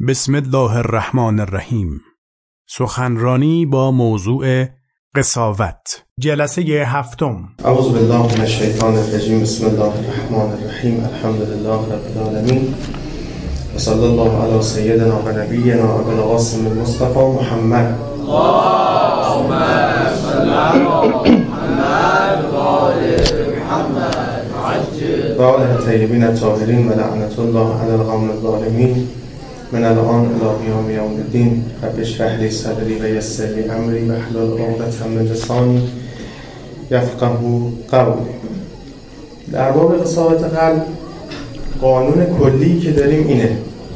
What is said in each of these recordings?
بسم الله الرحمن الرحیم. سخنرانی با موضوع قساوت، جلسه هفتم. اعوذ بالله من الشیطان الرجیم. بسم الله الرحمن الرحیم. الحمد لله رب العالمین و صلی الله علی سیدنا و نبینا ابی القاسم المصطفى محمد. اللهم صل علی محمد و آل محمد عجل و آله الطیبین الطاهرین و لعنت الله علی القوم الظالمین من الان الی قیام یوم الدین. رب اشرح لی صدری و یسر لی امری واحلل عقدة من لسانی یفقهوا قولی. در باب قساوت قلب قانون کلی که داریم اینه: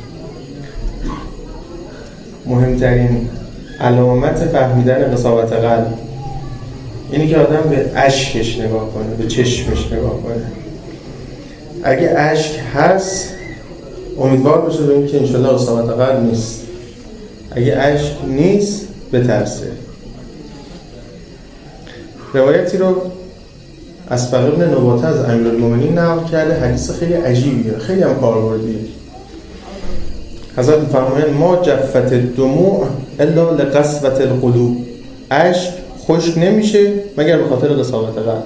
مهمترین علامت فهمیدن قساوت قلب اینه که آدم به اشکش نگاه کنه، به چشمش نگاه کنه. اگه اشک هست امیدوار باشه به این که انشالله قساوت قلب نیست. اگه اشک نیست بترسه. روایتی رو اسبق ابن نباته از امیرالمومنین نقل کرده، حدیث خیلی عجیبیه، خیلی هم کاربردیه. حضرت می‌فرمایند ما جفت الدموع الا لقسوة القلوب. اشک خشک نمیشه مگر به خاطر قساوت قلب.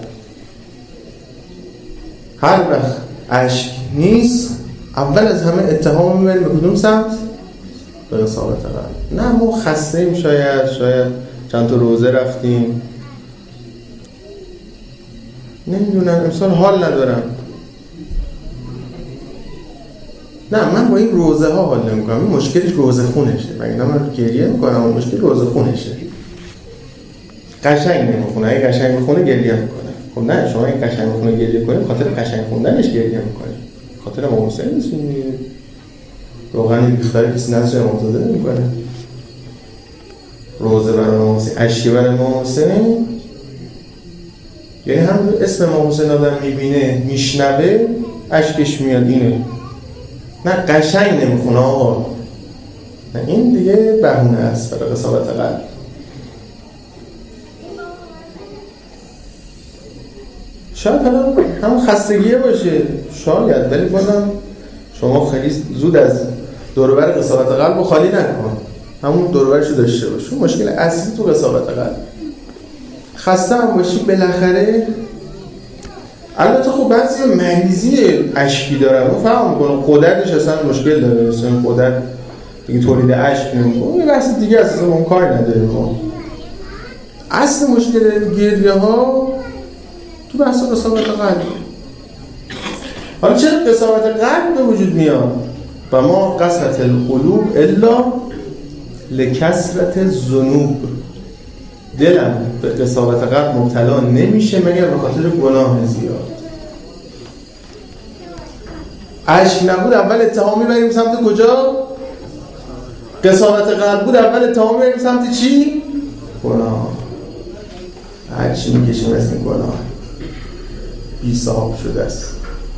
هر وقت اشک نیست اول از همه اتهام میبریم به کدوم سمت؟ به قساوت قلب. نه ما خسته‌ایم، شاید چند تا روزه رفتیم، نمیدونم امسال حال ندارم. نه من با این روزه ها حال نمیکنم، این مشکلی روزه خونشه. من گریه میکنم و مشکل روزه خونشه. قشنگ نمیخونه. اگه قشنگ میخونه گریه میکنه. خب نه، شما اگه قشنگ میخونه گریه کنید خاطر قشنگ خوندنش گریه میکنید، خاطر امام حسین نیستونید. روغن بیختاری کسی نظر امام زاده نمیکنه. روزه برای امام حسین، اشکی برای امام حسین، یعنی هم اسم امام حسین آدم میبینه میشنوه اشکش میاد. اینه نه قشنگ نمیخونه آقا، نه این دیگه بهونه است برای قساوت قلب. شاید حالا همون خستگیه باشه، شاید، ولی بازم شما خیلی زود از دوروبر قساوت قلب رو خالی نکن، همون دوروبرشو داشته باش. مشکل اصلی تو قساوت قلب. خسته هم باشی بالاخره. البته خب بعضی مریضی اشکی دارن، من فهم میکنم قدرتش اصلا مشکل داره، مثلا قدرت دیگه تولید اشک نمیکنه، این بحث دیگه اصلا اون کاری نداره. ما اصل مشکل گریه ها تو بحث قساوت قلب. حالا چرا قساوت قلب به وجود میاد؟ و ما قسوة القلوب الا لکثرة الذنوب. دلم به قساوت قلب مبتلا نمیشه مگر به خاطر گناه زیاد. اشک نبود اول اتهام میبریم سمت کجا؟ قساوت قلب بود اول اتهام میبریم سمت چی؟ گناه. هرچی میکشیم از این گناه بی صاحب شده است.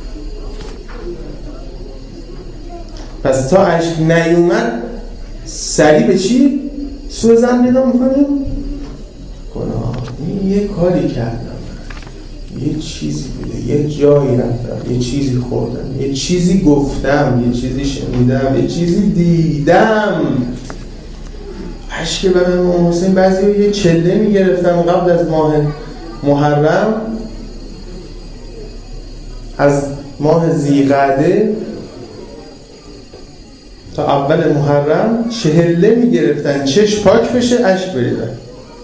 پس تا اشک نیومد سریع به چی؟ سوء ظن پیدا میکنیم؟ گناه. این یه کاری کردم، یه چیزی بوده، یه جایی رفتم، یه چیزی خوردم، یه چیزی گفتم، یه چیزی شنیدم، یه چیزی دیدم. اشک برای امام حسین بعضی یه چله میگرفتم قبل از ماه محرم، از ماه ذی‌قعده تا اول محرم چهله میگرفتن چشم پاک بشه اشک بریزن.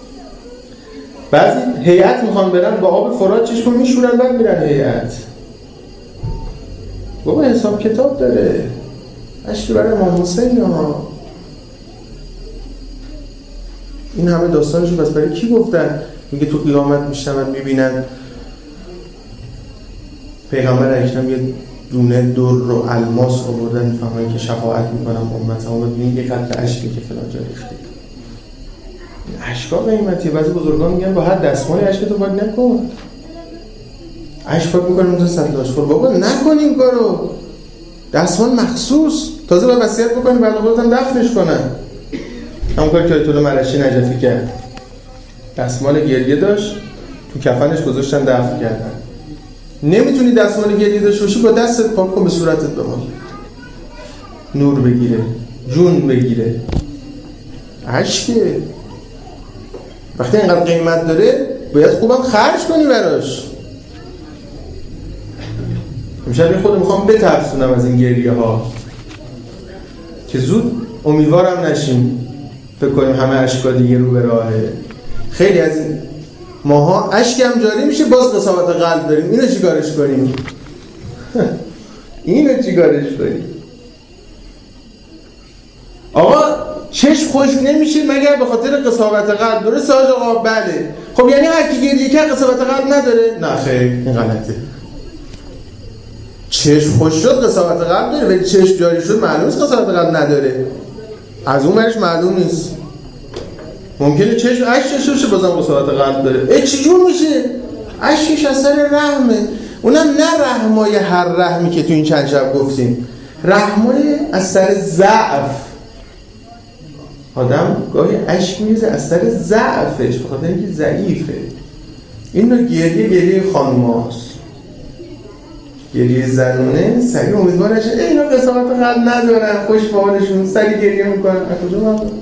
بعضی هیئت میخوان برن با آب فرات چشمو میشورن بعد میرن هیئت. بابا حساب کتاب داره. اشک برای امام حسین ها. این همه داستانشو بس برای کی گفتن؟ میگه تو قیامت میشنن میبینن پیغمبر اکرم یه دونه در و الماس آوردن، میفهمن که شفاعت میکنم امتم، و ببینید یه قطره اشکی که فلان جا ریخته. اشکا قیمتیه. بعضی بزرگان میگن با هر دستمالی اشکتو پاک نکن. اشک پاک میکنه اونجا سطل آشخور. بابا نکن این کارو. دستمال مخصوص تازه باید وصیت بکنی بعد خودت هم دفنش کنن. همون کاری که آیت الله مرشی نجفی کرد. دستمال گریه داشت، تو کفنش گذاشتن دفن کردن. نمیتونی دستمال گریه داشته باشی با دستت پاک کن به صورتت بمال. نور بگیره، جون بگیره. اشکه وقتی اینقدر قیمت داره باید خوبم خرج کنی براش. امشب خود میخوام بترسونم از این گریه ها که زود امیدوارم نشیم فکر کنیم همه اشکا دیگه رو به راهه. خیلی از این ماها اشکم جاری میشه، باز قساوت قلب داریم. اینو چیکارش کنیم؟ اینو چیکارش کنیم؟ آقا چشم خوش نمیشه مگر به خاطر قساوت قلب؟ درسته آقا؟ بله. خب یعنی هر کی گریه کرد قساوت قلب نداره؟ نه خیر، این غلطه. چشم خوش شد قساوت قلب داره، ولی چشم جاری شد معلومه قساوت قلب نداره. از اون مرش معلوم نیست. ممکنه چشم اشک داشته بازم قساوت قلب داره. چجور میشه؟ اشکش از سر رحمه. اونم نه رحمای هر رحمی که تو این چند شب گفتیم، رحمای از سر ضعف. آدم گاهی اشک میریزه از سر ضعفش، بخاطر اینکه ضعیفه. اینو گریه خانماست، گریه زنونه. سریع امیدوارش اینا قساوت قلب ندارن، خوش به حالشون، سریع گریه میکنن. از کجا ندارن؟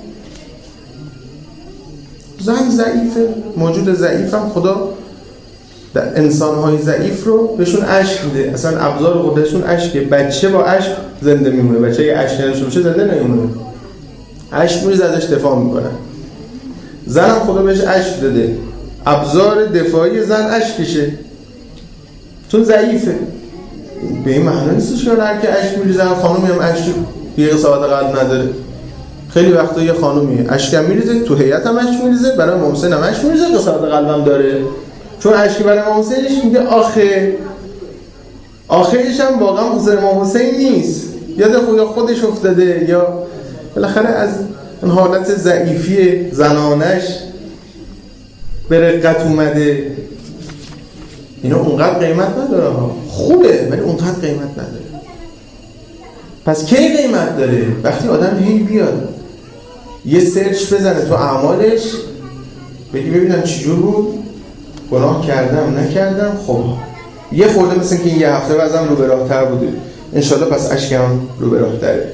زن ضعیفه، موجود ضعیفم خدا در انسان‌های ضعیف رو بهشون اشک میده. اصلا ابزار خودشون اشکه. بچه با اشک زنده میمونه. بچه اگه اشک نداشته باشه زنده نمیمونه. اشک میریزه ازش دفاع میکنن. زن هم خدا بهش اشک داده. ابزار دفاعی زن اشکشه، چون ضعیفه. به این معنی نیستش که هر کی اشک میریزه خانومی هم اشک یه قساوت قلب نداره. خیلی وقتا یه خانومی اشکم میریزه، تو هیئت هم اشک میریزه، برای محسن هم اشک میریزه، قساوت قلبم داره. چون اشکی برای محسنش میگه آخرش هم واقعا حضور امام حسین نیست، یاد خودش افتاده، یا بالاخره از اون حالت ضعیفی زنانش به رقت اومده. اینا اونقدر قیمت نداره ها. خوبه ولی اونقدر قیمت نداره. پس کی قیمت داره؟ وقتی آدم هی بیاد یه سرچ بزنه تو اعمالش، بگی ببینم چجور بود، گناه کردم نکردم. خب یه خورده مثل که این یه هفته وزم رو به راه تر بوده، انشالله پس اشکم رو به راه تره.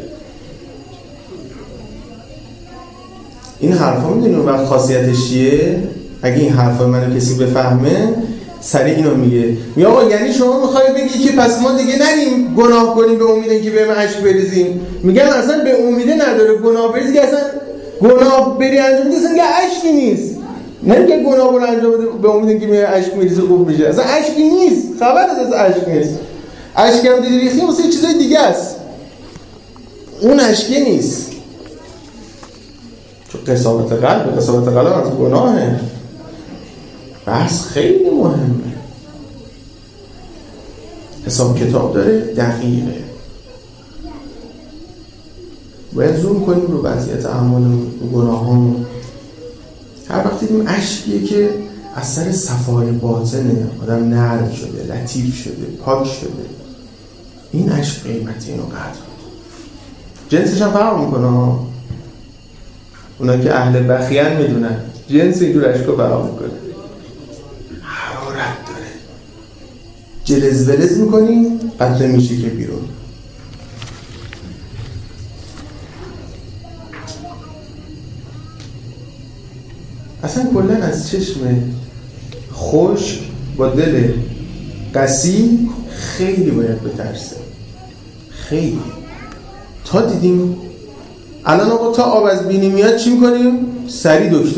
این حرفا میدونی اون وقت خاصیتش چیه؟ اگه این حرفا منو کسی بفهمه سریع اینو میگه آقا یعنی شما میخوای بگی که پس ما دیگه نریم گناه کنیم به امید اینکه بهم اشک بریزیم؟ میگم اصلا به امیده نداره گناه بریزی، که اصلا گناه بری انجام بدی اصلا اشکی نیست. نمیگه گناه برو انجام بده به امید اینکه میاد اشک میریزه خوب میشه، اصلا اشکی نیست، خبر از اشک نیست. اشک هم دیدی ریختی واسه چیزای دیگه است، اون اشکی نیست. چون قساوت قلب از گناهه. بحث خیلی مهمه، حساب کتاب داره، دقیقه. باید زوم کنیم رو وضعیت اعمالمون، رو گناهامون. هر وقت دیدیم اشکیه که از سر صفای باطنه، آدم نرم شده، لطیف شده، پاک شده، این اشک قیمتی، اینو قدر. جنسش هم فرق میکنه. اونا که اهل بخیان میدونن جنس اینجور اشکو فرق میکنه. حرارت داره، جلز ولز میکنی قطره میشه که بیرون. اصلا کلن از چشم خوش با دل قسی خیلی باید بترسه. خیلی. تا دیدیم الان آقا تا آب از بینی میاد چی میکنیم؟ سری دکتر.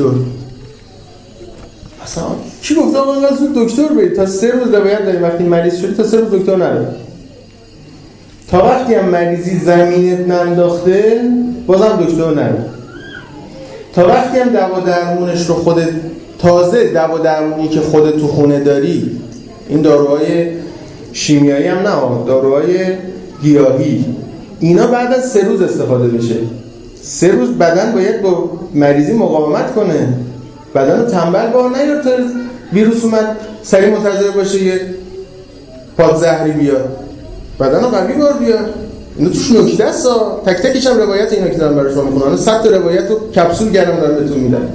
اصلا کی گفته آقا اینقدر زود دکتر برید؟ تا 3 روز روایت داریم وقتی مریض شدی تا 3 روز دکتر نرو. تا وقتی هم مریضی زمینت ننداخته بازم دکتر نرو. تا وقتی هم دوا درمونش رو خودت، تازه دوا درمونی که خودت تو خونه داری، این داروهای شیمیایی هم نه، داروهای گیاهی، اینا بعد از 3 روز استفاده بشه. 3 روز بدن باید با مریضی مقاومت کنه، بدن رو تنبل بار نیار تا ویروس اومد سریع منتظر باشه یه پادزهری بیاد، بدن رو قوی بار بیاد. اینو توش نکته است، تک تکش هم روایت اینا که دارم برای شما میخونم، 100 تا روایت رو کپسول گرم دارم بهتون میدم.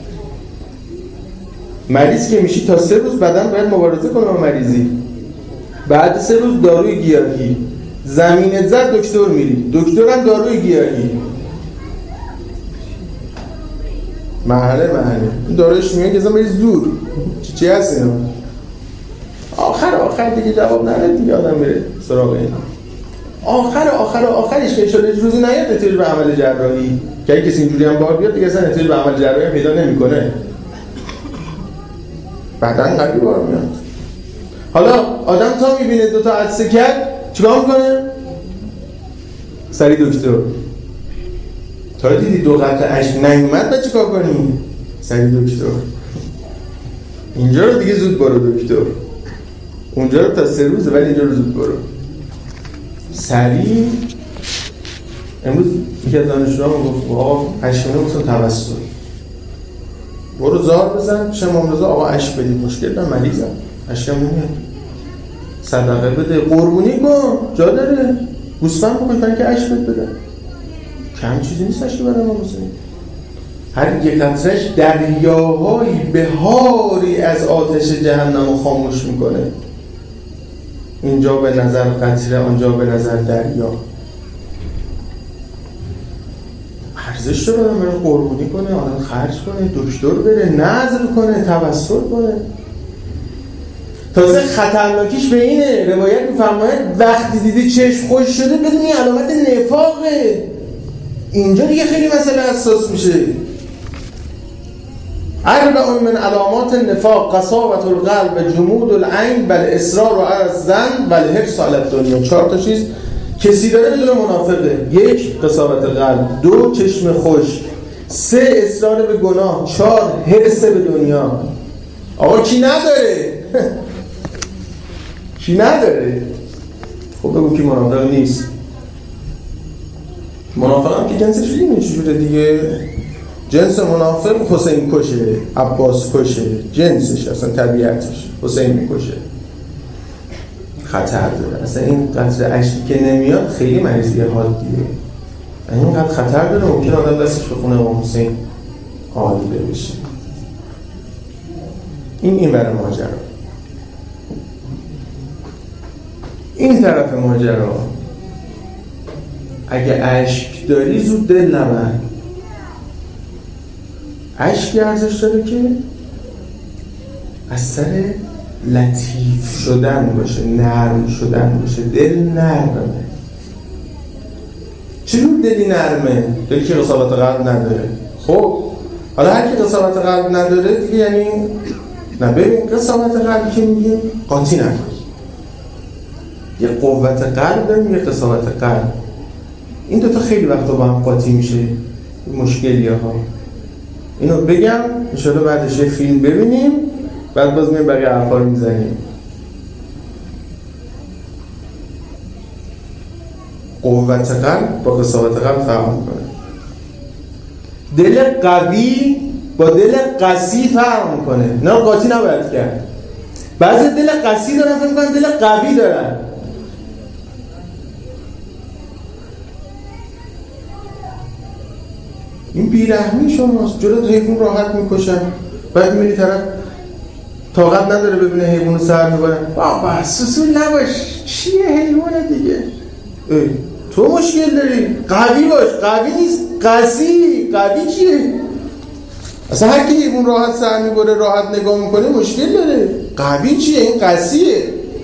مریض که میشی تا 3 روز بدن باید مبارزه کنه با مریضی. بعد 3 روز داروی گیاهی، زمینت زد دکتر میری، دکترم داروی گیاهی، محله این داروش میگه که بری زور چی هست اینا. آخر دیگه جواب نده دیگه، آدم میره سراغ اینا. آخرش که شده روزی نیاد نتیجه به عمل جراحی، که اگه کسی اینجوری هم بار بیاد دیگه اصلا نتیجه به عمل جراحی هم پیدا نمیکنه، بعدن قبلی بار میاد. حالا آدم تا میبینه دوتا عدسه کرد چیکار میکنه؟ سری دکتر. تا دیدی دو قطره اشک نیومد بعد چیکار کنی؟ سری دکتر. اینجا رو دیگه زود برو دکتر، اونجا رو تا 3 روزه ولی اینجا رو زود برو. سری امروز یکی از دانشجوام گفت آقا اشک نمیتون توسل، برو زار بزن پیش امام رضا، آقا اشک بدید، مشکل دارم مریضم اشکم نمیاد، صدقه بده، قربونی کن، جا داره، گوسفند بکش برای که اشک بده، کم چیزی نیست اشک برای ما بزنید. هر یک قطره‌اش دریاهایی بهاری از آتش جهنم رو خاموش میکنه. اینجا به نظر قطره، آنجا به نظر دریا. ارزش داره آدم بره قربونی کنه، آدم خرج کنه، دکتر بره، نذر کنه، توسل کنه. تازه خطرناکیش به اینه، روایت می‌فرماید وقتی دیدی چشم خوش شده بدون این علامت نفاقه. اینجا دیگه خیلی مسئله حساس میشه. 4 من علامات النفاق قساوة القلب جمود العین بل اصرار علی الظن بل حرص علی الدنیا. 4 تا چیز کسی داره بدون منافقه: 1 قساوت قلب، 2 چشم خوش، 3 اصرار به گناه، 4 حرص به دنیا. آقا کی نداره؟ کی نداره؟ خب بگو کی منافق نیست. منافق هم که جنسش اینه چجوره دیگه. جنس منافق حسین کشه، عباس کشه، جنسش اصلا طبیعتش حسین میکشه. خطر داره اصلا این قطره اشکی که نمیاد خیلی مریضی حادیه، اینقدر خطر داره ممکن آدم دستش به خونه امام حسین آلوده بشه. این برای ماجرا. این طرف ماجرا اگه اشک داری زود دل نبر. اشک ارزش داره که اثر لطیف شدن باشه، نرم شدن باشه. دل نرمه. چجور دلی نرمه؟ دلی که قساوت قلب نداره. خب حالا هر کی قساوت قلب نداره دیگه یعنی نه. ببین قساوت قلب که میگیم قاطی نکن. یه قوت قلب داریم، یه قساوت قلب. این دوتا خیلی وقتا با هم قاطی میشه، مشکلیه ها. اینو بگم انشاءالله بعدش یه فیلم ببینیم، بعد باز میریم بقیه حرفا رو میزنیم. قوت قلب با قساوت قلب فرق میکنه. دل قوی با دل قسی فرق میکنه. نه قاطی نباید کرد. بعضی دل قسی دارن فکر میکنن دل قوی دارن. این بیرحمی شماست. جلو حیوان راحت میکشن، بعد میری طرف طاقت نداره ببینه حیوانو سر میبرن. بابا سوسول نباش، چیه حیوانه دیگه. تو مشکل داری، قوی باش. قوی نیست، قسی. قوی چیه؟ اصلا هر کی حیوان راحت سر میبره، راحت نگاه میکنه مشکل داره. قوی چیه؟ این قسیه.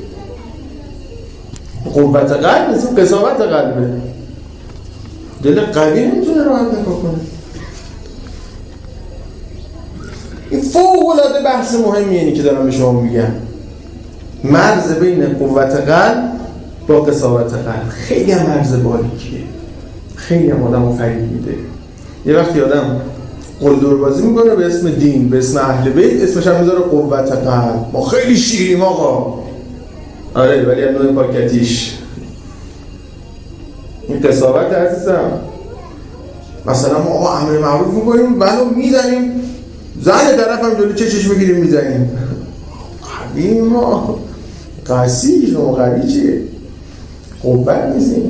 قوت قلب نیست، قساوت قلبه. دل قوی نمیتونه راحت نگاه کنه. این فوق‌العاده بحث مهمیه. اینی که دارم به شما میگم، مرز بین قوت قلب با قساوت قلب خیلی هم مرز باریکیه. خیلی هم آدمو فریب میده. یه وقتی آدم قلدر بازی میکنه به اسم دین، به اسم اهل بیت، اسمش هم میذاره قوت قلب. ما خیلی شیریم آقا. آره ولی از نوع پاکتیش این قساوت عزیزم. مثلا ما آقا امر معروف میکنیم بلو میزنیم، زن طرف هم جلو چشش میگیریم میزنیم. قوی ما قسی. شما قوی چیه؟ قوت نیستیم.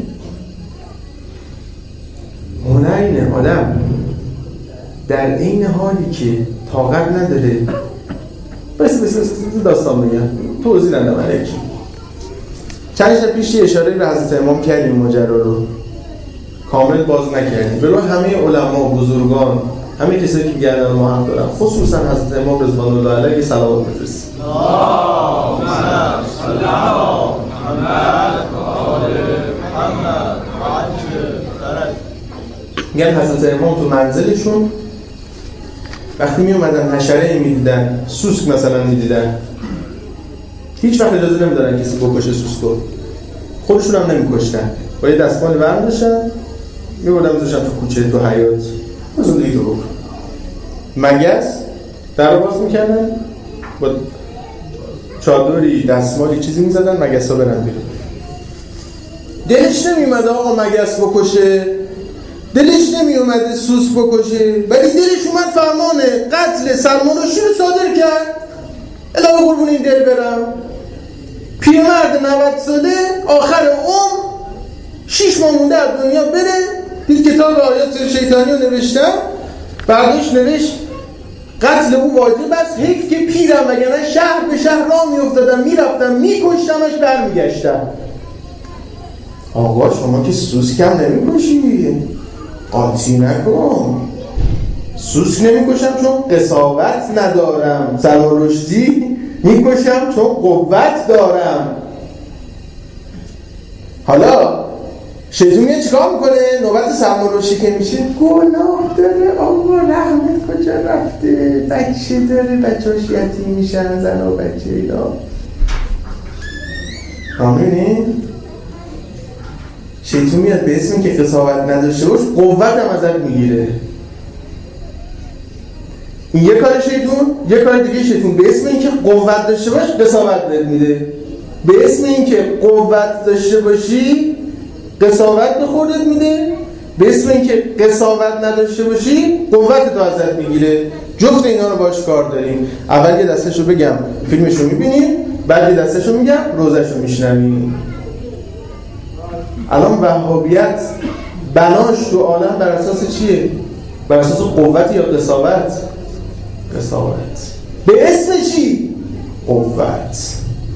هنرینه آدم در این حالی که طاقت نداره. بس داستان میگم، توضیح ندم علیکی. چند شب پیش اشاره به حضرت امام کردیم، ماجرا رو کامل باز نکردیم. برای همه علما، بزرگان، همه کسایی که گردن ما حق دارن، خصوصا حضرت امام رضوان الله علیه صلوات بفرستیم. اللهم صل علی محمد و آل محمد عجل فرج. میگن حضرت امام تو منزلشون وقتی می اومدن حشره میدیدن، سوسک مثلا میدیدن، هیچ وقت اجازه نمیدارن کسی بکشه سوسکو، خودشون هم نمیکشتن، با یه دستمالی برمی‌داشتن میبردن میذاشتن تو کوچه، تو حیاط، زندگی تو بکن. مگس در رو باز میکردن، با چادری دستمالی چیزی میزدن، مگس ها برن بیرون. دلش نمیومده آقا مگس بکشه، دلش نمیومده سوسک بکشه، ولی دلش اومد فرمان قتل سلمان رشدی رو صادر کرد. الهی قربون این دل برم. پیرمرد 90 ساله آخر عمر 6 ماه مونده از دنیا بره، دید کتاب آیات شیطانی رو نوشتم، برداشت نوشت قتل او واجب است، حیف که پیرم، وگرنه شهر به شهر راه میافتادم میرفتم میکشتمش برمیگشتم. آقا شما که سوسک هم نمیکشی، قاطی نکن. سوسک نمیکشم چون قساوت ندارم، سلمان رشدی میکشم چون قوت دارم. حالا شیطون میاد چیکار میکنه؟ نوبت سلمان رشدی که میشه، گناه داره آقا، رحمت کجا رفته، بچه داره، بچه‌هاش یتیم میشن، زن و بچه اینا. آمینی؟ شیطون میاد به اسم که قساوت نداشته باش قوت هم ازت میگیره. این یه کار شیطون. یه کار دیگه شیطون به اسم این که قوت داشته باش قساوت بهت میده. به اسم این که قوت داشته باشی قساوت به خودت میده، به اسم این که قساوت نداشته باشی قوت تو ازت میگیره. جفت اینا رو باش کار داریم. اول یه دستشو بگم فیلمشو میبینیم، بعد یه دستشو میگم روزشو میشنویم. الان وهابیت بناش تو عالم بر اساس چیه؟ بر اساس قوت یا قساوت؟ قساوت. به اسم چی؟ قوت.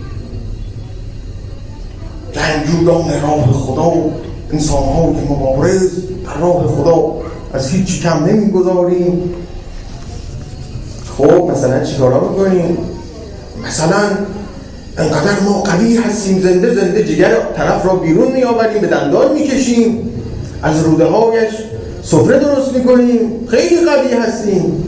جنگجویان راه خدا، انسان‌های مبارز در راه خدا، از هیچ کم نمی‌گذاریم. خب مثلا چی کارا می‌کنیم؟ مثلا انقدر ما قوی هستیم، زنده زنده جگر طرف را بیرون می‌آوریم، به دندان می‌کشیم، از روده‌هایش سفره درست می‌کنیم، خیلی قوی هستیم.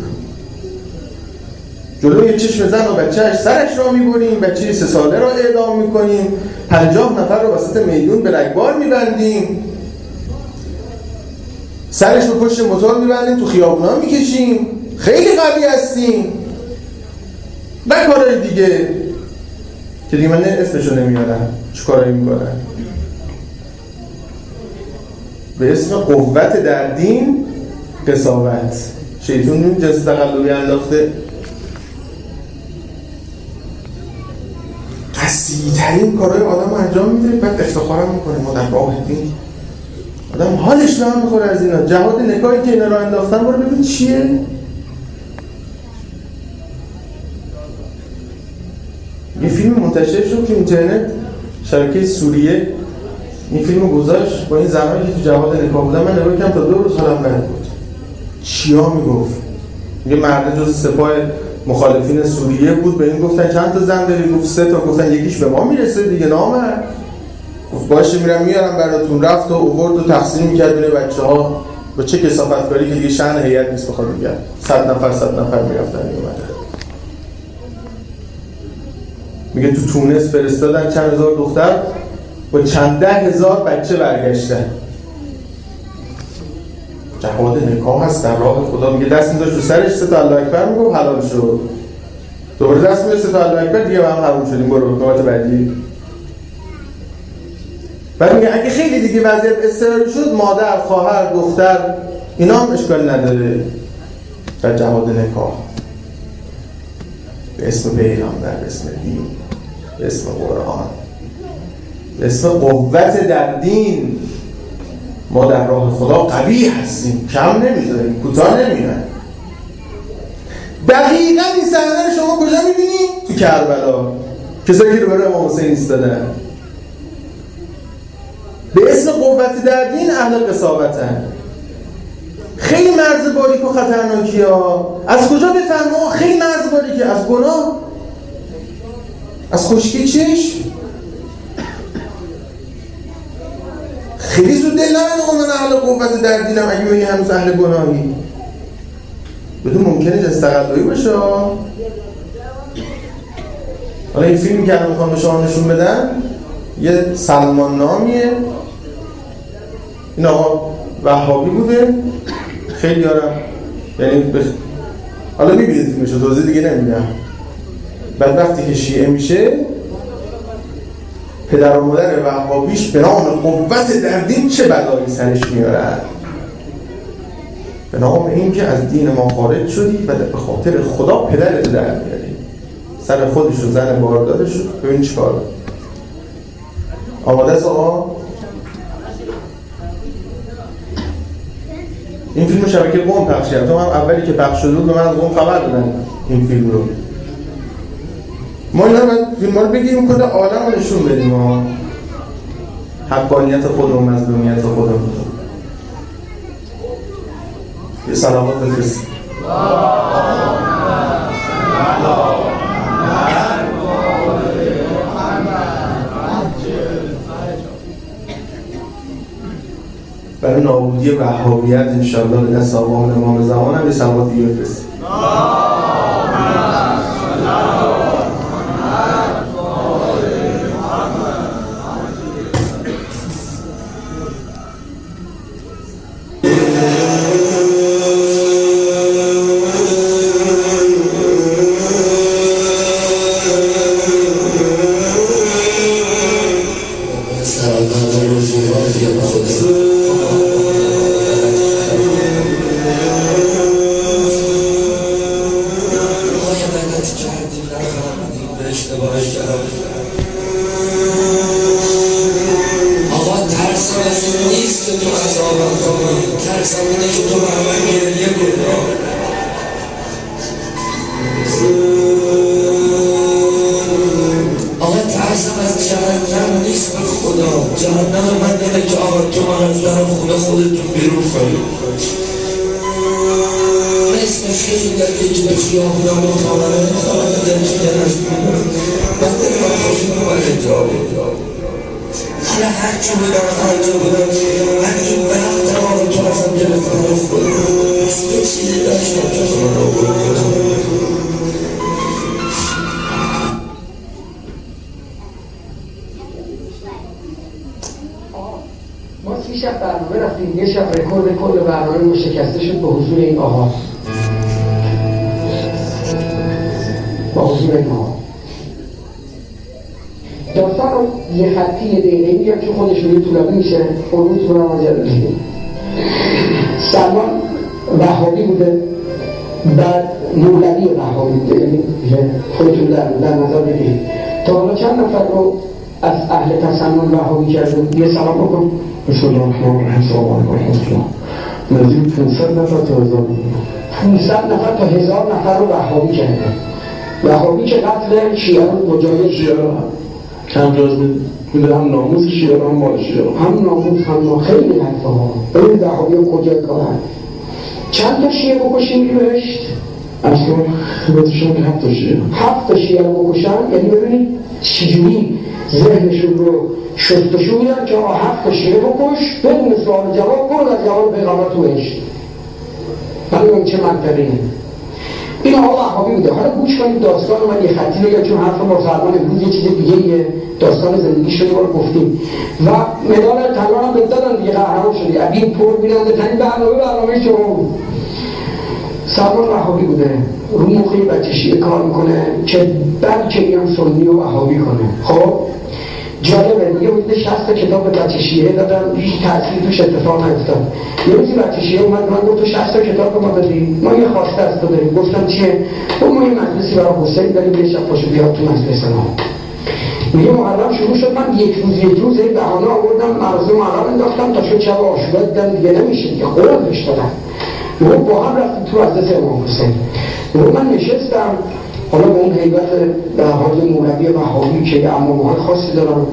جلوی چشم زن و بچه‌اش سرش را می‌بریم، بچه 3 ساله را اعدام می‌کنیم، 50 نفر رو وسط میدون به رگبار می‌بندیم، سرش رو پشت موتور می‌بندیم، تو خیابونا می‌کشیم، خیلی قوی هستیم. و کارهای دیگه که دیگه من اسمشو نمیارم چه کارایی می‌کنن. به اسم قوت در دین قساوت. شیطان این جنس تقلبی انداخته. قصی‌ترین کارهای آدم انجام میده، بعد افتخارم میکنه ما در راه دین. آدم حالش به هم میخوره از اینا. جهاد نکاحی که اینا رو انداختن برو ببین چیه. یه فیلم منتشر شد تو اینترنت، شبکه سوریه این فیلمو گذاشت با این زنایی که تو جهاد نکاح بودن. من نگاه کردم تا 2 روز حالم بد بود. چیا میگفت؟ یه مرد جز سپاه مخالفین سوریه بود، به این گفتن چند تا زن داری؟ گفت 3 تا. گفتن یکیش به ما میرسه دیگه، نامرد. گفت باشه میرم میارم براتون. رفت و آورد و تقسیم میکرد بین بچه‌ها. با چه کثافتکاری که دیگه شأن هیئت نیست بخواد بگم. 100 نفر میرفتن میومدن. میگه تو تونس فرستادن چند هزار دختر با چند 10,000 بچه برگشتن. جهاد نکاح هست در راه خدا. میگه دست میذاشت رو سرش 3 تا الله اکبر میگفت حلال شد. دوباره دست میذاشت 3 تا الله اکبر دیگه هم حرام شدیم. برو نوبت بعدی. بعد میگه اگه خیلی دیگه وضعیت اضطراری شد مادر، خواهر، دختر اینا هم اشکال نداره در جهاد نکاح. به اسم پیغمبر، به اسم دین، به اسم قرآن، به اسم قوت در دین ما در راه خدا قوی هستیم، کم نمیذاریم، کوتاه نمیریم. دقیقاً این صحنه رو شما کجا میبینید؟ تو کربلا. کسایی که رو برای امام حسین ایستادن. به اسم قوت در دین اهل قساوتن. خیلی مرز باریک و خطرناکی ها. از کجا بفهمه؟ خیلی مرز باریکه. از گناه، از خشکی چشم. خیلی زود دل نمونه من اهل قوت در دینم اگه بگی هنوز اهل گناهی. بدون ممکنه جز تقلایی باشه. حالا این فیلمی که الان میخوام به شما نشون بدن یه سلمان نامیه. این آقا وهابی بوده. خیلی یارم یعنی حالا میبینید فیلمشو، توضیح دیگه نمیدم. بعد وقتی که شیعه میشه پدر و مادر وهابیش به نام قوت در دین چه بلایی سرش میارن، به نام این که از دین ما خارج شدی و به خاطر خدا پدرت در میاری. سر خودش رو زن باردارش رو ببین چی کار. آماده است آقا؟ این فیلم شبکه قم پخش کرد. تو هم اولی که پخش شده بود به من از قم خبر دادن این فیلم رو. ما اینا فیلم ها رو بگیریم کل عالم رو نشون بدیم ها. حقانیت خودمون، مظلومیت خودمون. یه سلامات بفرستیم. برای نابودی وهابیت انشاءالله به دست آقایون امام زمان هم یه سلامات دیگه بفرستیم. سلمان وهابی بوده، بعد مولوی وهابی بوده، یعنی خودتون در نظر بگیرید. تا حالا چند نفر رو از اهل تسنن وهابی کرده؟ یه سلام بکن. بسم الله الرحمن الرحیم. سلام علیکم و رحمت الله. نزدیک 500 نفر تا 1000 نفر تا 1000 نفر رو وهابی کرده. وهابی که قتل شیعه رو مجاهد شیعه رو کم جاز میده، هم ناموس شیعه رو هم مال شیعه رو، هم ناموس هم خیلی حرفه ها. ببین وهابی ها کجا کارن. چند تا شیعه بکشیم که بهشت؟ اصلا خیلیتشون که 7 تا شیعه 7 تا شیعه رو بکشن. یعنی ببینید چجوری ذهنشون رو شستشو میدن که 7 تا شیعه بکش بدون سوال جواب، برو از جواب پیغمبر تو بهشت. ببینید چه منطقیه. این آقا وهابی بوده. حالا گوش کنید داستان من یه خطی بگم، چون حرف ما فرمان امروز یه چیز دیگه داستان زندگی شده ما رو گفتیم و مدال طلا هم دادن دیگه، قهرمان شدی. ابی پر بیننده ترین برنامه شما بود. سلمان وهابی بوده. رو موقعی بچه شیعه کار میکنه که بلکه اینم سنی و وهابی کنه. خب جالبه دیگه بوده 60 کتاب بچه شیعه دادن، هیچ تأثیر توش اتفاق نیفتاد. یه روزی بچه شیعه اومد من گفت تو 60 کتاب ما دادی، ما یه خواسته از تو داریم. گفتم چیه؟ ما یه مجلسی برای حسین داریم، یه شب پاشو بیاد تو مجلس ما. میگه محرم شروع شد، من یک روز این بهانه آوردم مراسم محرم انداختم تا شد شب عاشورا دیدم دیگه نمیشه دیگه، قول بهش دادم. میگه با هم رفتیم تو مجلس امام حسین. میگه من نشستم، حالا با اون هیبت به حال مولوی وهابی که عموم‌های خاصی دارم،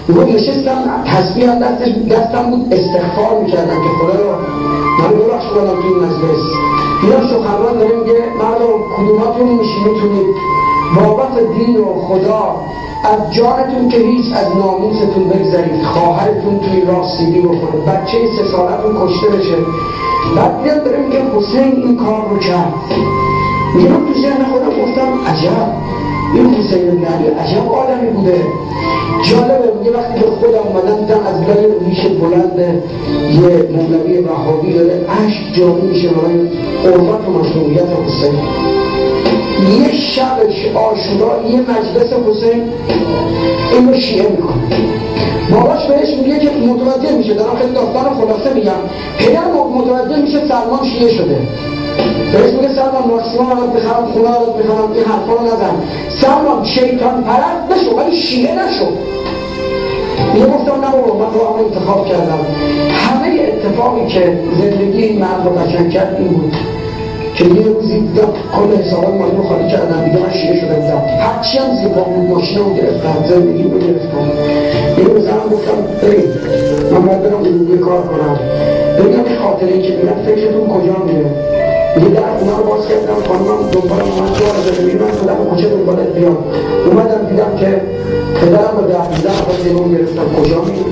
میگفت نشستم تسبیح هم دستم بود استغفار میکردم که خدا را من ببخش کنم تو این مجلس. دیدم سخنران داره میگه مردم کدوماتون میتونید بابت دین و خدا از جانتون که هیچ از ناموستون بگذارید، خواهرتون توی راستگی بکنه، بچه 3 سالتون کشته بشه. بعد دیدم داره میگه حسین این کار رو کرد. میگم تو ذهن خودم گفتم عجب این حسین بن علی عجب آدمی بوده. جالبه میگه وقتی به خودم اومدم دیدم از لای ریش بلند یه مولوی وهابی داره اشک جاری میشه برای قربت و مصونیت حسین. یه شب عاشورا یه مجلس حسین این رو شیعه میکنه. باباش بهش میگه که متوجه میشه، دارم خیلی داستان خلاصه میگم، پدر متوجه میشه سلمان شیعه شده. بهش میگه سلمان ماشینا رو بخرم، خونه رو بخرم، این حرفا رو نزن. سلمان شیطان پرست بشو ولی شیعه نشو. یه گفتم نه بابا من رو انتخاب کردم. همه اتفاقی که زندگی این مرد رو قشنگ کرد این بود که یه روزی دیدم کل حسابای مالی رو خالی کردم، دیگه من شیعه شده بودم. هرچی هم زیر پا بود ماشینم رو گرفتم، زندگی رو گرفتم. یه روز هم گفتم بریم من باید برم علومی کار کنم، ببینم این خاطره این که میرم فکرتون کجا میره. یه در خونه رو باز کردم، خانمم دنبالم اومد تو آرزه میرم خودم رو کوچه دنبالت بیام. اومدم دیدم که پدرم رو 10-15 نفر زیبون گرفتم. کجا میره؟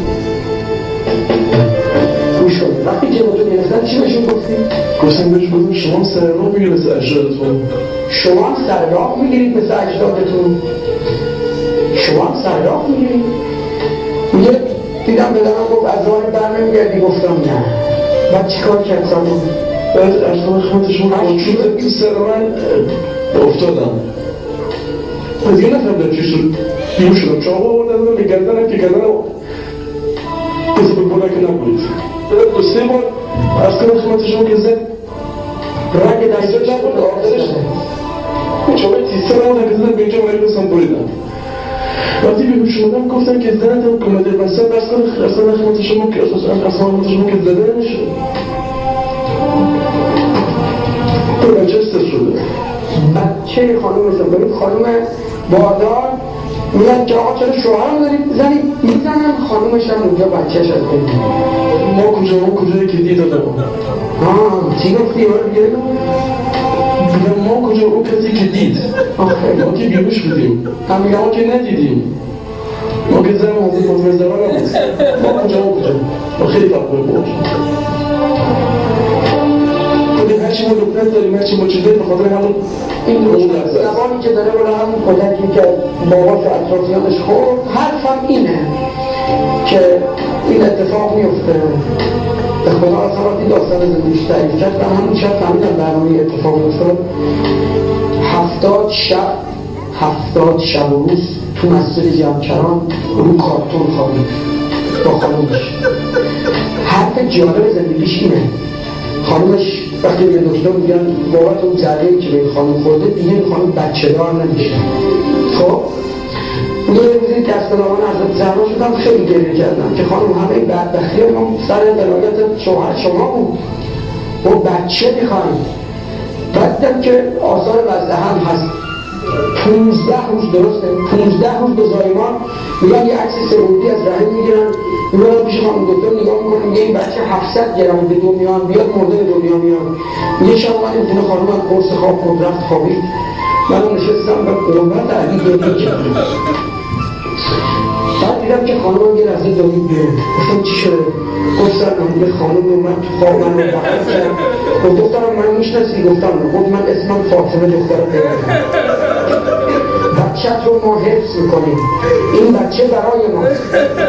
وقتی که با تو گرفتن چی بهشون گفتی؟ گفتم بهش بودم شما هم سر راه میگیرید مثل اجدادتون. شما هم سر راه میگیرید مثل اجدادتون. شما هم سر راه میگیرید. میگه دیدم بدنم گفت از راه بر نمیگردی. گفتم نه. بعد چی کار کرد سالون؟ بعد اشتان خواهد شما شده تو سر من افتادم. از یه نفر در چی شد بیو شدم چاقو آوردم به گردنم که گردنم کسی به بوده که نبودید. دو 3 بار از کنم خدمت شما که زد رنگ دسته نبود آفتش چاقه 3 بار که زدن به اینجا ولی بسم بریدم. وقتی به گوش اومدم گفتم که زنت هم کمده بسته بس کنم اصلا خدمت شما که زده نشد. تو بچه استر شده. بچه خانوم استر برید خانوم باردار میگن که آقا چرا شوهرم دارید زنید؟ میزنن خانومش هم اونجا بچهش از بید. ما کجایی که دید آدم چی گفتی؟ ما کجا اون کسی که دید ما که بیروش بودیم ما که ندیدیم ما که زن حضور فاطمه زهرا نبود ما کجا ما خیلی فرق بود. هرچی ما دکتر داریم هرچی ما چیزایی به خاطر همون این زبانی که داره بالا همون کودکی که باباش و اطرافیانش خورد. حرفم اینه که این اتفاق میفته. به خدا اصلا وقتی داستان زندگیش تعریف کرد من همون شب فهمیدم برنامه اتفاق افتاد. 70 شب و روز تو مسجد جمکران رو کارتون خوابید با خانومش. حرف جالب زندگیش اینه خانومش وقتی به دکتر میگن بابت اون ضربه‌ای که به این خانوم خورده دیگه این خانوم بچه دار نمیشه. خب یه روزی دست نامه حضرت زهرا شدم خیلی گریه کردم که خانوم همه این بدبختی ما سر ولایت شوهر شما بود و بچه میخوایم. بعد دیدم که آثار وضع هم هست. 15 روز درسته 15 روز به زایمان میگن یه عکس سعودی از رحم میگیرن میبرن پیش خانم دکتر نگاه میکنن میگه این بچه 700 گرم به دنیا بیاد مرده به دنیا میاد. میگه شب من این خونه خانوم از قرص خواب خود رفت خوابید. من نشستم به قربت علی گریه کردم. بعد دیدم که خانومم یه لحظه دوید بیرون. گفتم چی شده؟ گفتم یه خانوم اومد تو خواب من رو بخیر کرد. گفت دخترم من میشناسی؟ گفتم خود من اسمم فاطمه دختر پیغمبر. بچه رو ما حفظ میکنیم. این بچه برای ماست.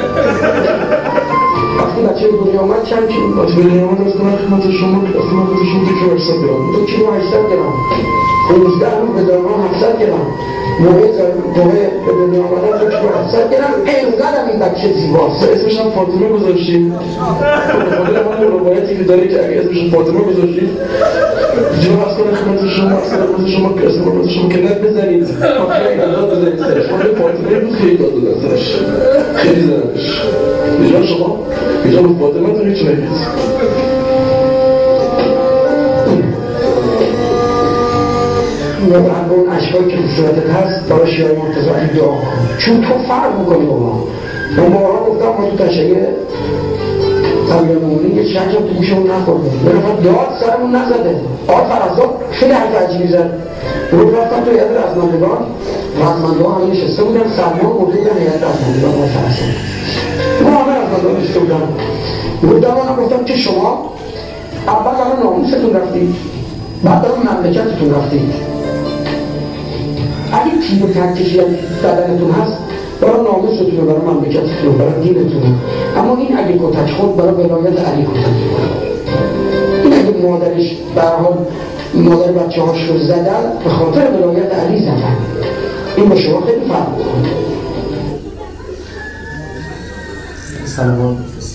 وقتی بچه دنیا آمد چند کیلو بود؟ دنیا آمد از کنم خدمت شما که اصلا خدمت شما 2 کیلو 800 گرم 2 کیلو 800 گرم 15 روز به دارمان 700 گرم موقع به دنیا آمدن 2 کیلو 800 گرم. اینقدر این بچه زیباست. اسمش هم فاطمه گذاشتیم. خاطر همون روایتی که داره که اگه اسمش فاطمه گذاشتیم جا هست کنه خدمت شما اصلا شما که اصلا شما که نت بزنید خیلی داد بزنید سرش خود فاطمه بود خیلی داد بزنید سرش خیلی زنش اینجا شما اینجا به فاطمه تو هیچ نگید. واقعا با اون اشکایی که صورتت هست برای شیعه مرتضی علی دعا کن چون تو فرق میکنی با ما. من بارها گفتم ما تو تشیع امیرالمومنین یه چند تو گوشمون نخورده، یه نفر داد سرمون نزده. آقا فرزاد خیلی حرف عجیبی زد. رو رفتم تو هیئت رزمندگان، رزمندگان همه نشسته بودن، سلمان برده بودن هیئت رزمندگان با فرزاد. ما همه رزمندگان نشسته بودن. گفتم که شما اول برای ناموستون رفتید، بعد برای مملکتتون رفتید. اگه تیر و ترکشی بدنتون هست برای ناموستون، برای مملکتتون، برای دینتون. اما این اگه کتک خورد برای ولایت علی کتک خورد. این اگه مادرش به هر حال مادر بچه هاش رو زدن به خاطر ولایت علی زدن. این با شما خیلی فرق می‌کنه. سلام بفرست.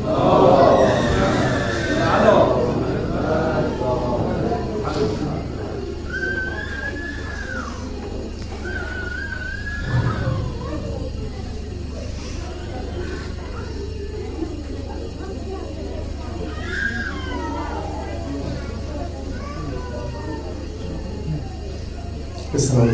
بسلام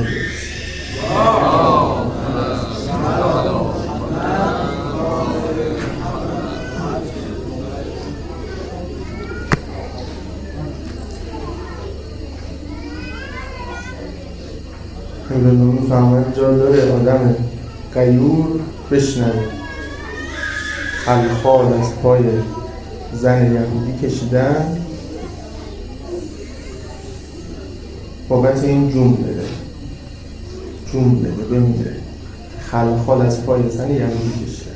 امیرالمومنین می‌فرماید جا داره آدم غیور بشنوه خلخال از پای زن یهودی کشیدن بابت این جون بده بمیره. خلخال از پای زن یهودی کشیدن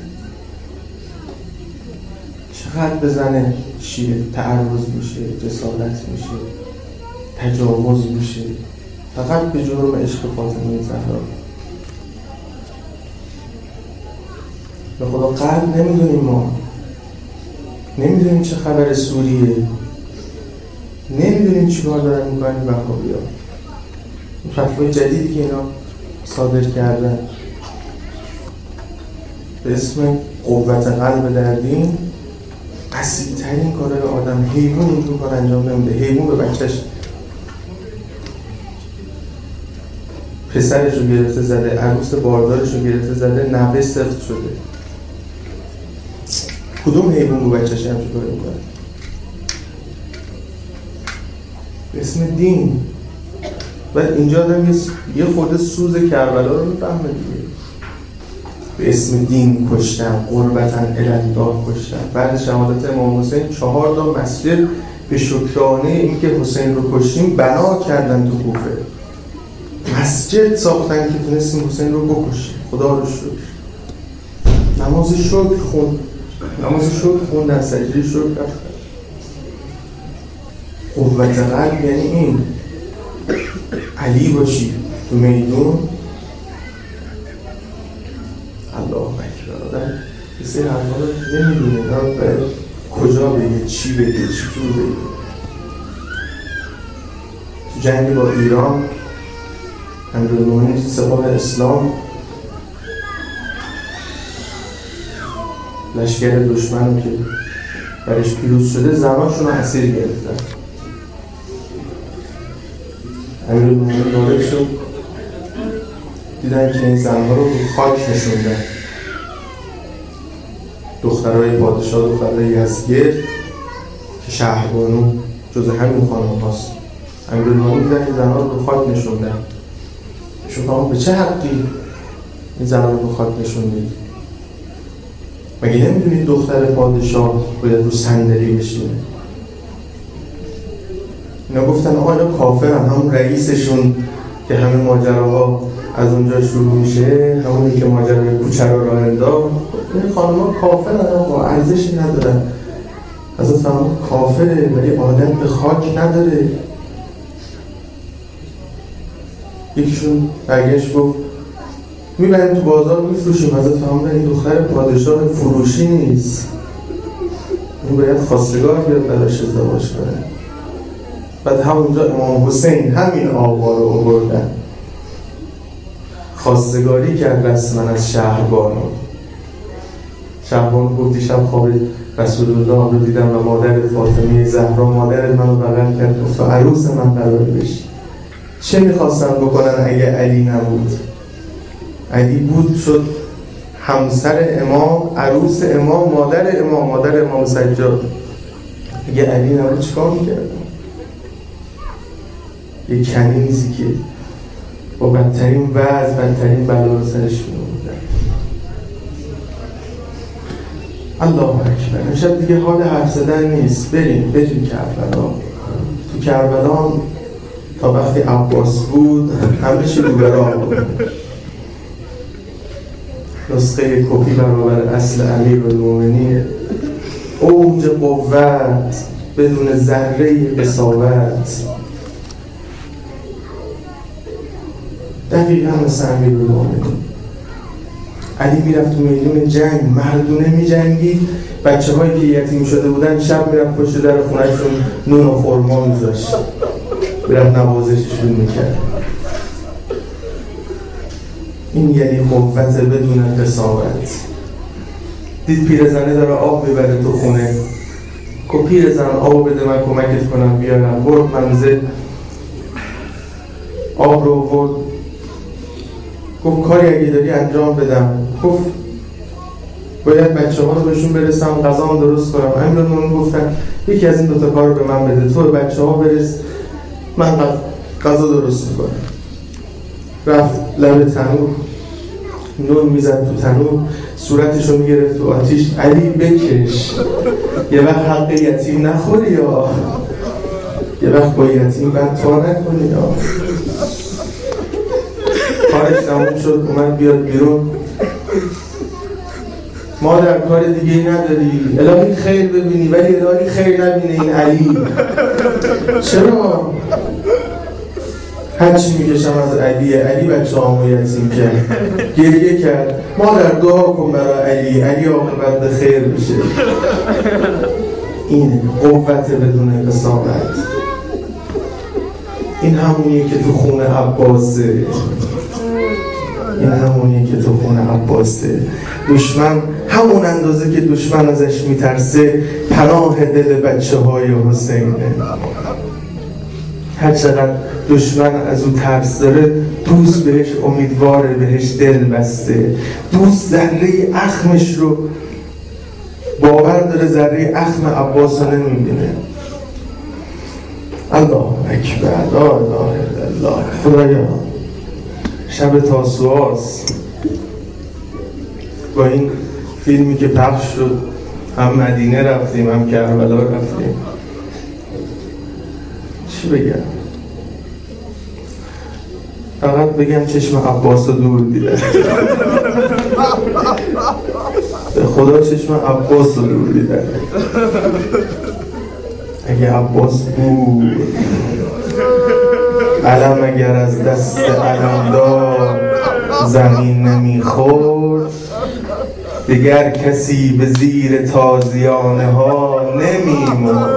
چقدر به زن شیعه تعرض میشه، جسارت میشه، تجاوز میشه، فقط به جرم عشق فاطمه زهرا. به خدا قلب نمیدونیم، ما نمیدونیم چه خبر سوریه، نمیدونیم چی کار دارن میکنن وهابی‌ها. فتوای جدیدی که اینا صادر کردن به اسم قوت قلب در دین، قصی‌ترین کارهای آدم. حیوان اینجور کار انجام نمیده. حیوان به بچهش پسرش رو گرفته زده، عروس باردارش رو گرفته زده، نوه سخت شده. کدوم حیوان به بچهش همچون کار میکنه؟ به اسم دین. و اینجا آدم یه خورده سوز کربلا رو میفهمه دیگه. به اسم دین کشتن، قربتاً الالله کشتن. بعد شهادت امام حسین 4 تا مسجد به شکرانه اینکه حسین رو کشتیم بنا کردن تو کوفه. مسجد ساختن که تونستیم حسین رو بکشیم. خدا رو شکر. نماز شکر خوندن، سجده شکر رفتن. قوت قلب یعنی این علی باشی تو میدون. الله اکبر. آدم یه سری حرفا رو نمیدونه کجا بگه، چی بگه، چجور بگه. تو جنگ با ایران امیرالمومنین سپاه اسلام لشکر دشمن که برش پیروز شده زناشون رو اسیر گرفتن. امیرالمومنین وارد شد، دیدن که این زنها رو خاک نشوندن. دخترای پادشاه، دخترای یزگرد که شهربانو جز همین خانم هاست. امیرالمومنین دیدن این زنها رو خاک نشوندن. شما به چه حقی این زنها رو خاک نشوندید؟ مگه نمیدونید دختر پادشاه باید رو صندلی بشینه؟ اینا گفتن آقا اینا کافرن. همون رئیسشون که همه ماجراها از اونجا شروع میشه، همونی که ماجرای کوچه رو راه انداخت، این خانم‌ها کافرن، آقا ارزشی ندارن. از اون کافره ولی عادت به خاک نداره. یکیشون برگشت گفت میبریم تو بازار میفروشیم. حضرت فرمودن این دختر پادشاه فروشی نیست، این باید خواستگار بیاد براش ازدواج کنه. بعد همونجا امام حسین همین آقا رو آوردن، خواستگاری کرد رسما از شهربانو. شهربانو گفت دیشب خواب رسول الله رو دیدم و مادر فاطمه زهرا مادر منو بغل کرد، گفت عروس من قرار بشی. چه میخواستن بکنن اگه علی نبود؟ علی بود شد همسر امام، عروس امام، مادر امام سجاد. اگه علی نبود چیکار میکردم؟ یه کنیزی که با بدترین وضع بدترین بلا رو سرش می‌آوردن. الله اکبر. امشب دیگه حال حرف زدن نیست. بریم کربلا. تو کربلا تا وقتی عباس بود همه چی روبرا بود. نسخه کپی برابر اصل امیرالمومنین، اوج قوت بدون ذره قساوت، دقیقا مثل امیرالمومنین. علی میرفت تو میدون جنگ، مردونه میجنگید. بچه هایی که یتیم شده بودن شب میرفت پشت در خونهشون نون و خرما میذاشت، میرفت نوازششون میکرد. این یعنی قوت بدون قساوت. دید پیرزنه داره آب میبره تو خونه، گفت پیرزن آب بده من کمکت کنم بیارم. برد منزل، آب رو برد. گفت کاری اگه داری انجام بدم. گفت باید بچه ها رو بهشون برسم، غذا هم درست کنم. امیرالمومنین گفتن یکی از این دوتا کار رو به من بده، تو بچه ها برس، من غذا درست میکنم. رفت لب تنور، نون میزد تو تنور، صورتش رو میگرفت تو آتیش. علی بکش، یه وقت حق یتیم نخوری یا یه وقت با یتیم بدتا نکنی یا. کارش تموم شد، اومد بیاد بیرون. مادر کار دیگه ای نداری؟ الهی خیر ببینی ولی الهی خیر نبینه این علی. چرا؟ هرچی میکشم از علی بچه همو یتیم کرد، گریه کرد. مادر دعا کن برای علی عاقبت به خیر بشه. این قوت بدون قساوت. این همونیه که تو خونه عباسه. دشمن همون اندازه که دشمن ازش میترسه پناه دل بچه های حسینه. هر چقدر دشمن از او ترس داره، دوست بهش امیدواره، بهش دل بسته. دوست ذره اخمش رو باور داره، ذره اخم عباس رو نمیبینه. الله اکبر، لا اله الا الله. خدایا شب تاسوعاست، با این فیلمی که پخش شد هم مدینه رفتیم هم کربلا رفتیم. چی بگم؟ فقط بگم چشم عباس رو دور دیدن. به خدا چشم عباس رو دور دیدن. اگه عباس بود، علم اگر از دست علمدار زمین نمیخورد، دیگر کسی به زیر تازیانه ها نمیمرد.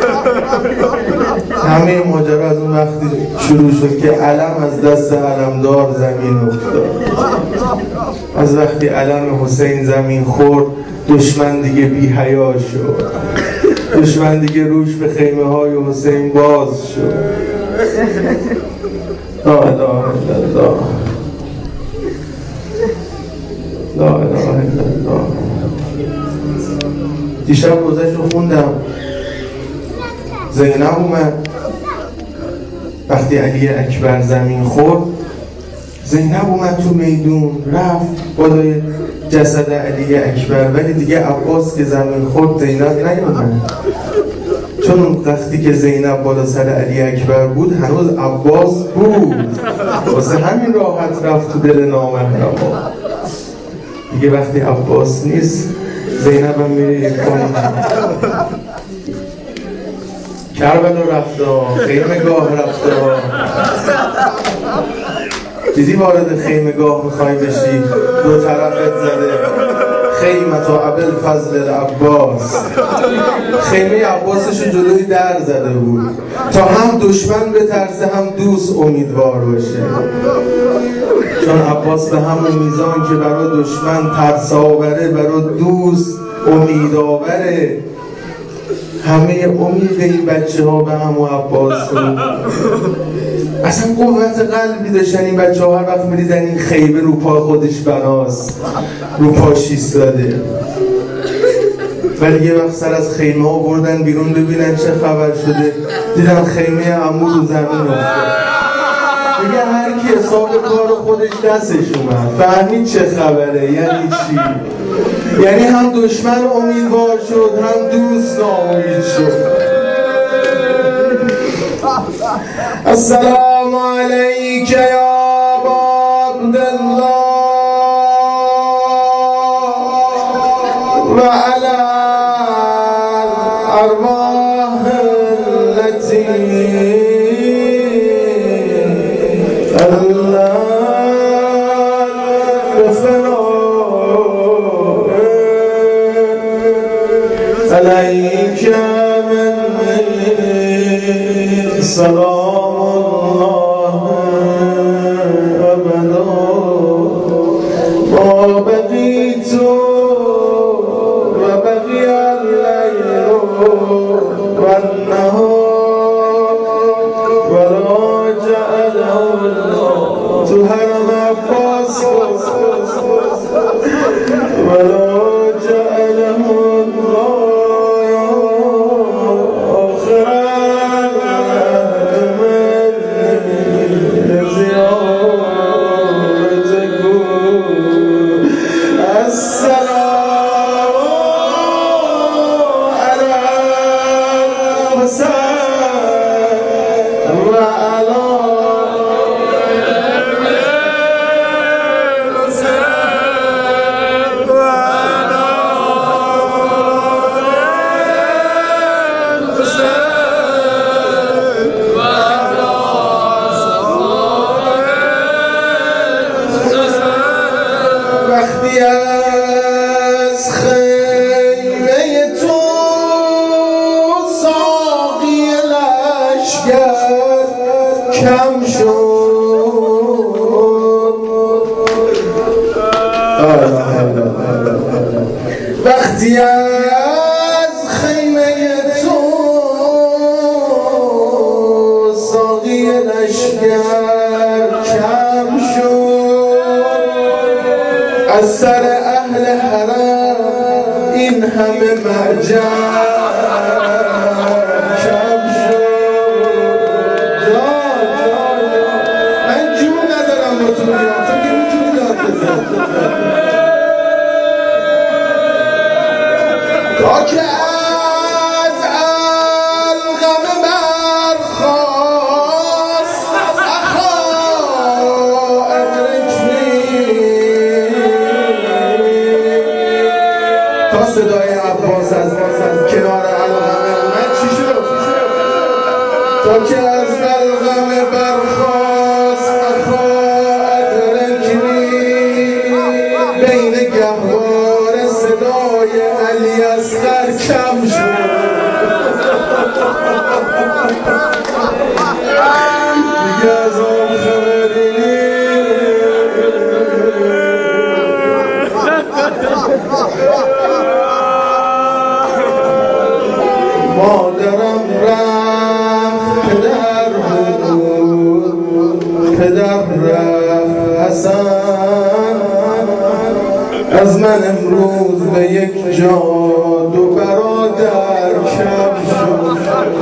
همه ماجرا از اون وقتی شروع شد که علم از دست علمدار زمین افتاد. از وقتی علم حسین زمین خورد، دشمن دیگه بی حیا شد. دشمن دیگه روش به خیمه های حسین باز شد. لا اله الا الله، لا اله الا الله. دیشب روزش رو خوندم. زینب اومد وقتی علی اکبر زمین خورد. زینب اومد تو میدون، رفت بالای جسد علی اکبر، ولی دیگه عباس که زمین خورد زینب نیومد. چون وقتی که زینب بالا سر علی اکبر بود هنوز عباس بود، واسه همین راحت رفت تو دل نامحرما. دیگه وقتی عباس نیست زینب هم میره کنید. کربلا رفته، خیمگاه رفته. دیدی وارد خیمگاه میخوای بشی، دو طرفت زده خیمت و ابل فضل العباس. خیمه عباسشو جلوی در زده بود تا هم دشمن بترسه هم دوست امیدوار باشه. چون عباس به همون میزان که برای دشمن ترس آوره، برای دوست امید آوره. همه امید این بچه ها به همون عباس بود. اصلا قوت قلبی داشتن این بچه ها. هر وقت می‌دیدن این خیبه رو پا خودش بناست، رو پاش ایستاده، ولی یه وقت سر از خیمه ها بردن بیرون ببینن چه خبر شده، دیدن خیمه عمو رو زمین افتاد. دیگه هر کی حساب کار خودش دستش اومد. فهمید چه خبره؟ یعنی چی؟ یعنی هم دشمن امیدوار شد، هم دوست ناامید شد. السلام علیک یا ابا عبدالله و علی الارواح التي عليك مني سلام الله أبدا ما بقيت وبقي الليل والنهار ولا جعله الله تهرم عباس ولا جعله کم شد. وقتی از خیمه تو ساقی لشگر کم شد، از سر اهل حرم این همه مرجع تا که از الغم برخاست اخا ادرکنی، تا صدای عباس از کنار الغم اومد چی شد؟ تا که از الغم برخاست اخا ادرکنی، بین گهوار صدای علی اصغر کم شد. دیگه از آن خبری مادرم رفت، پدر رفت، حسن از من امروز به یک جا دو برادر کم شد.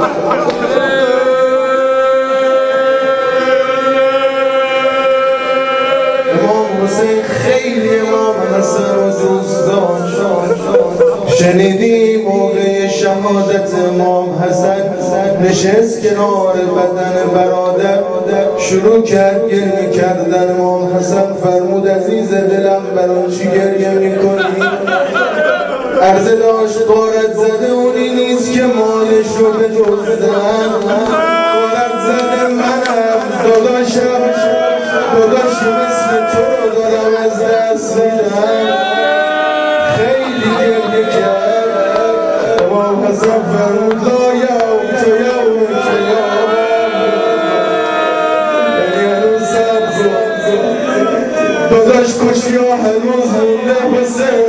امام حسین خیلی امام حسن و دوست داشت. شنیدی موقع شهادت امام حسن نشست کنار بدن برادر، شروع کرد گریه کردن. امام حسن فرمود عزیز دلم برای چی گریه میکنی؟ عرضه داشت غارت زده اونی نیست که مالش رو به دزدن، غارت زده منم داداشی مثل تو رو دارم از دست میدم. خیلی گریه کرد. امام حسن فرمود لا یوم که یوم که یوم، یعنی هنوز سبز داداش کشی ها هنوز مونده حسین.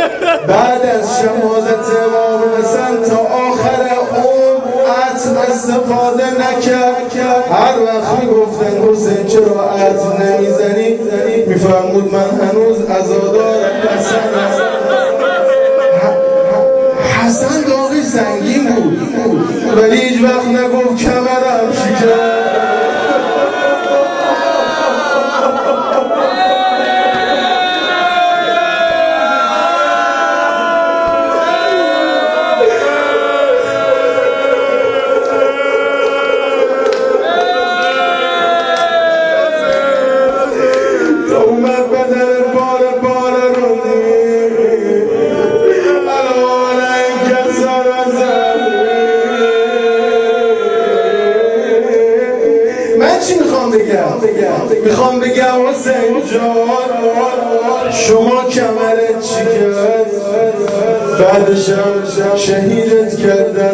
بعد از شهادت امام حسن تا آخر عمر عطر از استفاده نکرد. هر وقت میگفتن حسین چرا عطر نمیزنی میفرمود من هنوز عزادار حسن. حسن داغی سنگین بود ولی هیچ وقت نگفت کمرم شکست. میخوام بگم حسین جان شما کمرت شکست بعدشم شهیدت کردن.